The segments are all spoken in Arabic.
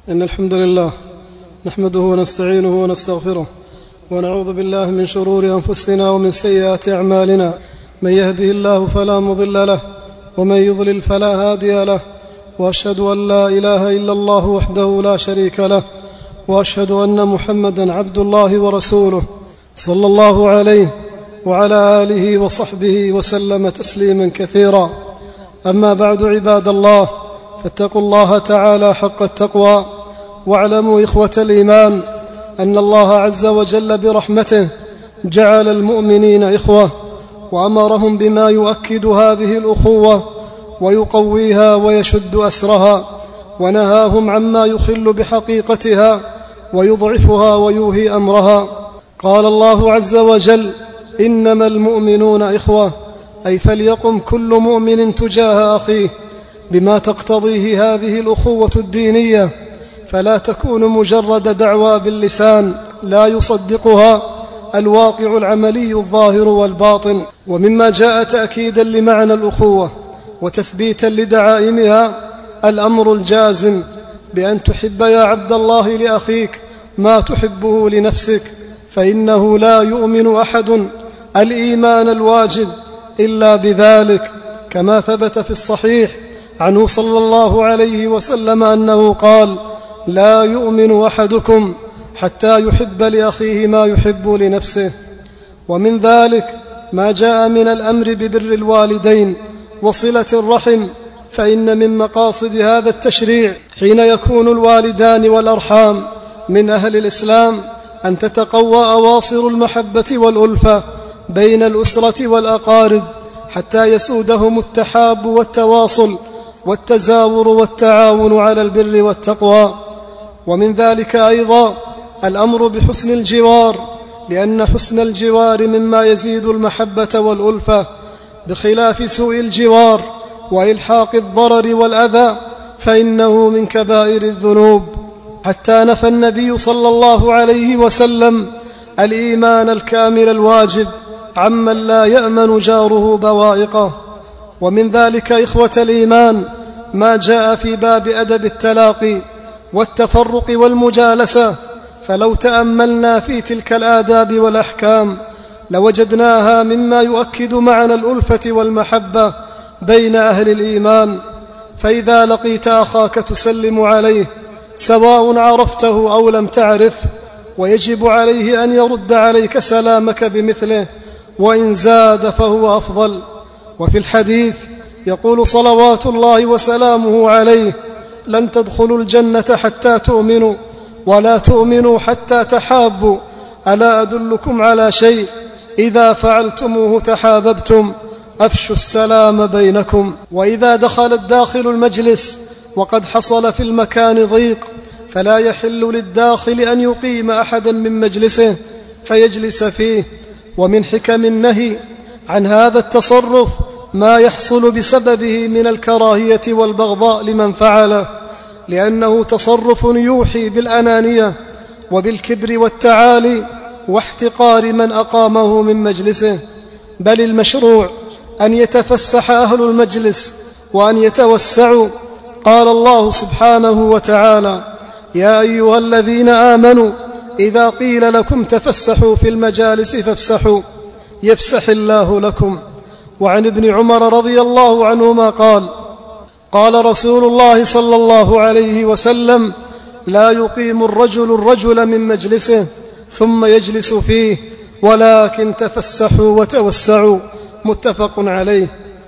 إن الحمد لله نحمده ونستعينه ونستغفره ونعوذ بالله من شرور أنفسنا ومن سيئات أعمالنا. من يهده الله فلا مضل له ومن يضلل فلا هادي له، وأشهد أن لا إله إلا الله وحده لا شريك له، وأشهد أن محمدا عبد الله ورسوله صلى الله عليه وعلى آله وصحبه وسلم تسليما كثيرا. أما بعد، عباد الله، فاتقوا الله تعالى حق التقوى، واعلموا إخوة الإيمان أن الله عز وجل برحمته جعل المؤمنين إخوة، وأمرهم بما يؤكد هذه الأخوة ويقويها ويشد أسرها، ونهاهم عما يخل بحقيقتها ويضعفها ويوهي أمرها. قال الله عز وجل: إنما المؤمنون إخوة، أي فليقم كل مؤمن تجاه أخيه بما تقتضيه هذه الأخوة الدينية، فلا تكون مجرد دعوى باللسان لا يصدقها الواقع العملي الظاهر والباطن. ومما جاء تأكيدا لمعنى الأخوة وتثبيتا لدعائمها الأمر الجازم بأن تحب يا عبد الله لأخيك ما تحبه لنفسك، فإنه لا يؤمن أحد الإيمان الواجب إلا بذلك، كما ثبت في الصحيح عنه صلى الله عليه وسلم أنه قال: لا يؤمن أحدكم حتى يحب لأخيه ما يحب لنفسه. ومن ذلك ما جاء من الأمر ببر الوالدين وصلة الرحم، فإن من مقاصد هذا التشريع حين يكون الوالدان والأرحام من أهل الإسلام أن تتقوى أواصر المحبة والألفة بين الأسرة والأقارب، حتى يسودهم التحاب والتواصل والتزاور والتعاون على البر والتقوى. ومن ذلك أيضا الأمر بحسن الجوار، لأن حسن الجوار مما يزيد المحبة والألفة، بخلاف سوء الجوار وإلحاق الضرر والأذى، فإنه من كبائر الذنوب. حتى نفى النبي صلى الله عليه وسلم الإيمان الكامل الواجب عمن لا يأمن جاره بوائقه. ومن ذلك إخوة الإيمان ما جاء في باب أدب التلاقي والتفرق والمجالسة، فلو تأملنا في تلك الآداب والأحكام لوجدناها مما يؤكد معنى الألفة والمحبة بين أهل الإيمان. فإذا لقيت أخاك تسلم عليه سواء عرفته أو لم تعرف، ويجب عليه أن يرد عليك سلامك بمثله، وإن زاد فهو أفضل. وفي الحديث يقول صلوات الله وسلامه عليه: لن تدخلوا الجنة حتى تؤمنوا، ولا تؤمنوا حتى تحابوا، ألا أدلكم على شيء إذا فعلتموه تحاببتم؟ أفشوا السلام بينكم. وإذا دخل الداخل المجلس وقد حصل في المكان ضيق، فلا يحل للداخل أن يقيم أحدا من مجلسه فيجلس فيه. ومن حكم النهي عن هذا التصرف ما يحصل بسببه من الكراهية والبغضاء لمن فعله، لأنه تصرف يوحي بالأنانية وبالكبر والتعالي واحتقار من أقامه من مجلسه. بل المشروع أن يتفسح أهل المجلس وأن يتوسعوا. قال الله سبحانه وتعالى: يا أيها الذين آمنوا إذا قيل لكم تفسحوا في المجالس فافسحوا يفسح الله لكم. وعن ابن عمر رضي الله عنهما قال: قال رسول الله صلى الله عليه وسلم: لا يقيم الرجل من مجلسه ثم يجلس فيه، ولكن تفسحوا وتوسعوا. متفق عليه.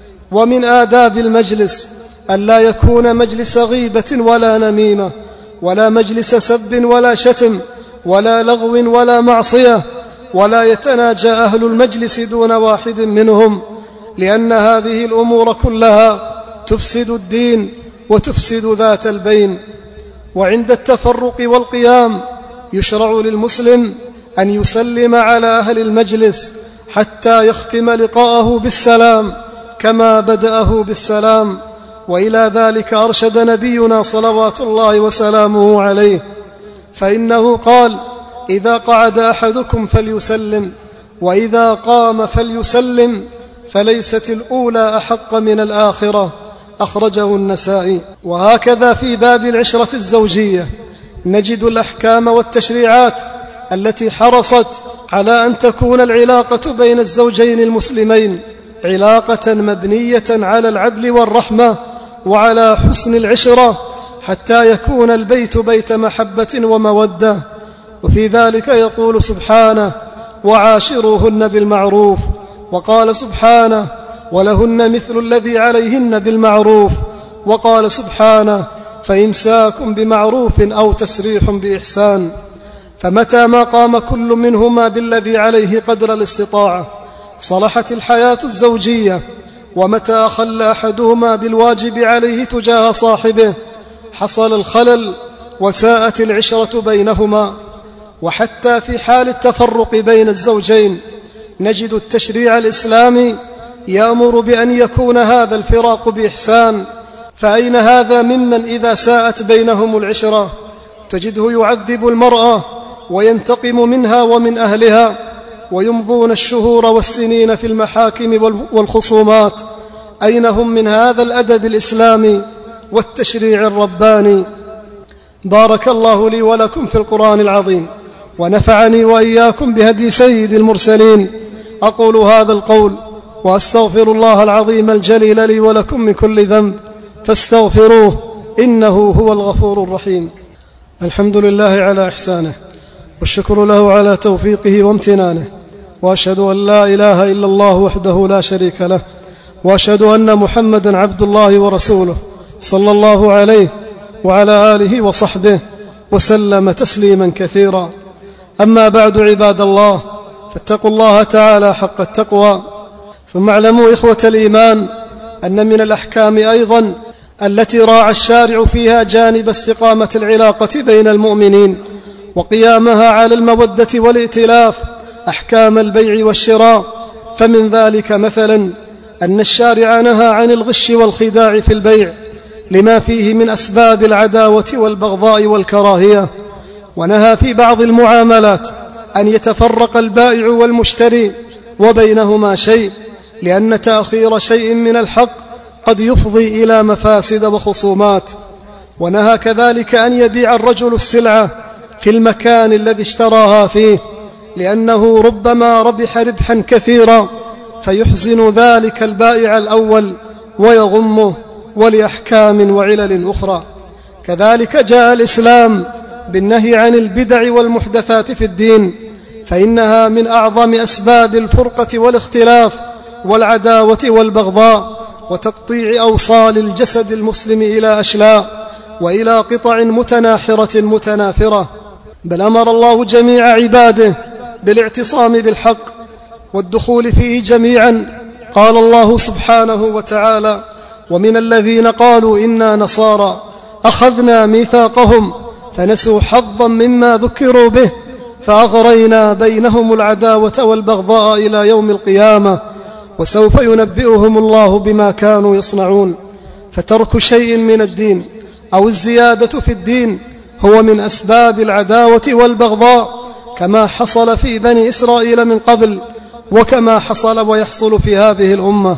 ومن آداب المجلس ألا يكون مجلس غيبة ولا نميمة، ولا مجلس سب ولا شتم ولا لغو ولا معصية، ولا يتناجى أهل المجلس دون واحد منهم، لأن هذه الأمور كلها تفسد الدين وتفسد ذات البين. وعند التفرق والقيام يشرع للمسلم أن يسلم على أهل المجلس حتى يختم لقاءه بالسلام كما بدأه بالسلام. وإلى ذلك أرشد نبينا صلوات الله وسلامه عليه، فإنه قال: إذا قعد أحدكم فليسلم، وإذا قام فليسلم، فليست الأولى أحق من الآخرة. أخرجه النسائي. وهكذا في باب العشرة الزوجية نجد الأحكام والتشريعات التي حرصت على أن تكون العلاقة بين الزوجين المسلمين علاقة مبنية على العدل والرحمة وعلى حسن العشرة، حتى يكون البيت بيت محبة ومودة. وفي ذلك يقول سبحانه: وعاشروهن بالمعروف. وقال سبحانه: ولهن مثل الذي عليهن بالمعروف. وقال سبحانه: فإمساك بمعروف أو تسريح بإحسان. فمتى ما قام كل منهما بالذي عليه قدر الاستطاعة صلحت الحياة الزوجية، ومتى أخل أحدهما بالواجب عليه تجاه صاحبه حصل الخلل وساءت العشرة بينهما. وحتى في حال التفرق بين الزوجين نجد التشريع الإسلامي يأمر بأن يكون هذا الفراق بإحسان. فأين هذا ممن إذا ساءت بينهم العشرة تجده يعذب المرأة وينتقم منها ومن أهلها، ويمضون الشهور والسنين في المحاكم والخصومات؟ أين هم من هذا الأدب الإسلامي والتشريع الرباني؟ بارك الله لي ولكم في القرآن العظيم، ونفعني وإياكم بهدي سيد المرسلين. أقول هذا القول وأستغفر الله العظيم الجليل لي ولكم من كل ذنب فاستغفروه إنه هو الغفور الرحيم. الحمد لله على إحسانه، والشكر له على توفيقه وامتنانه، وأشهد أن لا إله إلا الله وحده لا شريك له، وأشهد أن محمدا عبد الله ورسوله صلى الله عليه وعلى آله وصحبه وسلم تسليما كثيرا. أما بعد، عباد الله، فاتقوا الله تعالى حق التقوى. ثم اعلموا إخوة الإيمان أن من الأحكام أيضا التي راعى الشارع فيها جانب استقامة العلاقة بين المؤمنين وقيامها على المودة والائتلاف أحكام البيع والشراء. فمن ذلك مثلا أن الشارع نهى عن الغش والخداع في البيع لما فيه من أسباب العداوة والبغضاء والكراهية، ونهى في بعض المعاملات أن يتفرق البائع والمشتري وبينهما شيء، لأن تأخير شيء من الحق قد يفضي إلى مفاسد وخصومات. ونهى كذلك أن يبيع الرجل السلعة في المكان الذي اشتراها فيه، لأنه ربما ربح ربحا كثيرا فيحزن ذلك البائع الأول ويغمه، ولأحكام وعلل أخرى. كذلك جاء الإسلام بالنهي عن البدع والمحدثات في الدين، فإنها من أعظم أسباب الفرقة والاختلاف والعداوة والبغضاء وتقطيع أوصال الجسد المسلم إلى أشلاء وإلى قطع متناحرة متنافرة. بل أمر الله جميع عباده بالاعتصام بالحق والدخول فيه جميعا. قال الله سبحانه وتعالى: ومن الذين قالوا إنا نصارى أخذنا ميثاقهم فنسوا حظا مما ذكروا به فأغرينا بينهم العداوة والبغضاء إلى يوم القيامة وسوف ينبئهم الله بما كانوا يصنعون. فترك شيء من الدين أو الزيادة في الدين هو من أسباب العداوة والبغضاء، كما حصل في بني إسرائيل من قبل، وكما حصل ويحصل في هذه الأمة.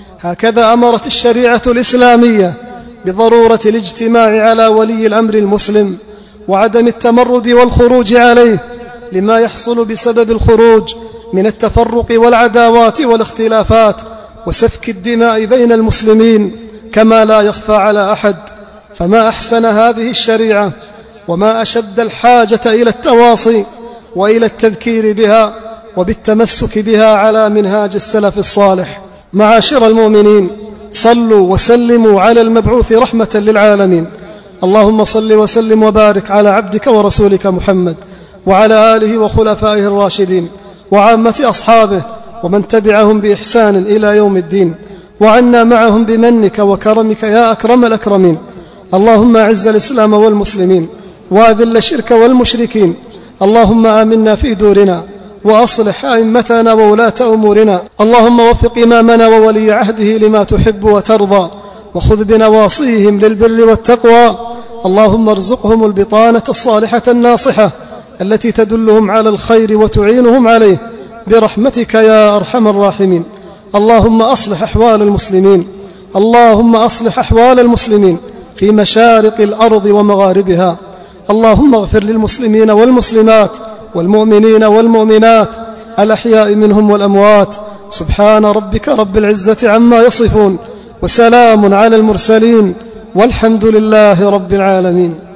هكذا أمرت الشريعة الإسلامية بضرورة الاجتماع على ولي الأمر المسلم وعدم التمرد والخروج عليه لما يحصل بسبب الخروج من التفرق والعداوات والاختلافات وسفك الدماء بين المسلمين كما لا يخفى على أحد. فما أحسن هذه الشريعة وما أشد الحاجة إلى التواصي وإلى التذكير بها وبالتمسك بها على منهاج السلف الصالح. معاشر المؤمنين، صلوا وسلموا على المبعوث رحمة للعالمين. اللهم صل وسلم وبارك على عبدك ورسولك محمد وعلى آله وخلفائه الراشدين وعامة أصحابه ومن تبعهم بإحسان إلى يوم الدين، وعنا معهم بمنك وكرمك يا أكرم الأكرمين. اللهم أعز الإسلام والمسلمين وأذل الشرك والمشركين. اللهم آمنا في دورنا وأصلح أئمتنا وولاة أمورنا. اللهم وفق إمامنا وولي عهده لما تحب وترضى، وخذ بنواصيهم للبر والتقوى. اللهم ارزقهم البطانة الصالحة الناصحة التي تدلهم على الخير وتعينهم عليه برحمتك يا أرحم الراحمين. اللهم أصلح أحوال المسلمين، اللهم أصلح أحوال المسلمين في مشارق الأرض ومغاربها. اللهم اغفر للمسلمين والمسلمات والمؤمنين والمؤمنات الأحياء منهم والأموات. سبحان ربك رب العزة عما يصفون، وسلام على المرسلين، والحمد لله رب العالمين.